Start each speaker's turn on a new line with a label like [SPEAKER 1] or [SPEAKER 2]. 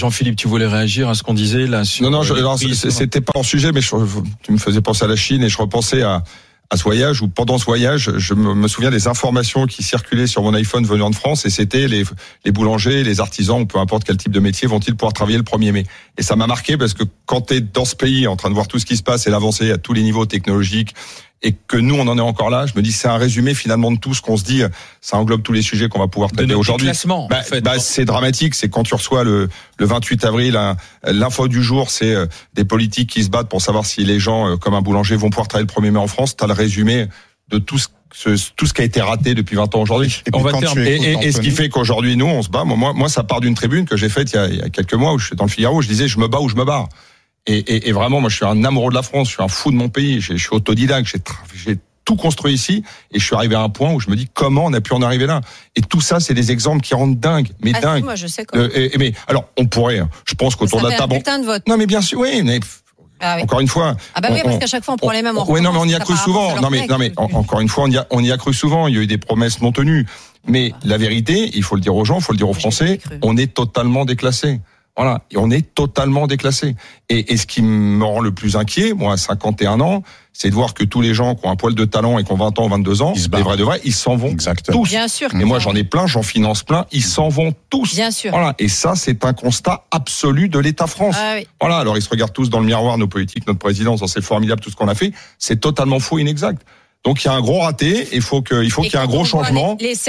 [SPEAKER 1] Jean-Philippe, tu voulais réagir à ce qu'on disait là sur
[SPEAKER 2] Non, c'était pas en sujet, mais tu me faisais penser à la Chine et je repensais à ce voyage où pendant ce voyage, je me souviens des informations qui circulaient sur mon iPhone venant de France et c'était les boulangers, les artisans ou peu importe quel type de métier vont-ils pouvoir travailler le 1er mai. Et ça m'a marqué parce que quand tu es dans ce pays en train de voir tout ce qui se passe et l'avancée à tous les niveaux technologiques et que nous on en est encore là, je me dis c'est un résumé finalement de tout ce qu'on se dit, ça englobe tous les sujets qu'on va pouvoir traiter aujourd'hui. C'est dramatique, c'est quand tu reçois le 28 avril l'info du jour, c'est des politiques qui se battent pour savoir si les gens comme un boulanger vont pouvoir travailler le 1er mai en France, tu as le résumé de tout ce qui a été raté depuis 20 ans aujourd'hui. Et ce qui fait qu'aujourd'hui nous on se bat. Moi ça part d'une tribune que j'ai faite il y a quelques mois où je suis dans le Figaro où je disais je me bats ou je me barre. Et vraiment, moi, je suis un amoureux de la France, je suis un fou de mon pays, je suis autodidacte, j'ai tout construit ici, et je suis arrivé à un point où je me dis comment on a pu en arriver là. Et tout ça, c'est des exemples qui rendent dingue, mais dingue.
[SPEAKER 3] Si, moi, je sais comment.
[SPEAKER 2] Mais alors, on pourrait, je pense qu'autour de la table.
[SPEAKER 3] De vote.
[SPEAKER 2] Non, mais bien sûr, oui, mais. Ah oui. Encore une fois.
[SPEAKER 3] Ah bah oui, parce qu'à chaque fois on prend les mêmes.
[SPEAKER 2] Oui, non, mais on y a cru souvent. Non, mais encore une fois, on y a cru souvent. Il y a eu des promesses non tenues. Mais la vérité, il faut le dire aux gens, il faut le dire aux Français, on est totalement déclassé. Voilà, et on est totalement déclassé. Et ce qui me rend le plus inquiet, moi, à 51 ans, c'est de voir que tous les gens qui ont un poil de talent et qui ont 20 ans, 22 ans, des vrais de vrais, ils s'en vont tous.
[SPEAKER 3] Bien sûr.
[SPEAKER 2] Et moi, j'en ai plein, j'en finance plein, ils s'en vont tous.
[SPEAKER 3] Bien sûr.
[SPEAKER 2] Voilà. Et ça, c'est un constat absolu de l'État France.
[SPEAKER 3] Ah, oui.
[SPEAKER 2] Voilà. Alors, ils se regardent tous dans le miroir, nos politiques, notre président, c'est formidable tout ce qu'on a fait. C'est totalement faux, inexact. Donc, il y a un gros raté, il faut qu'il y ait un gros changement.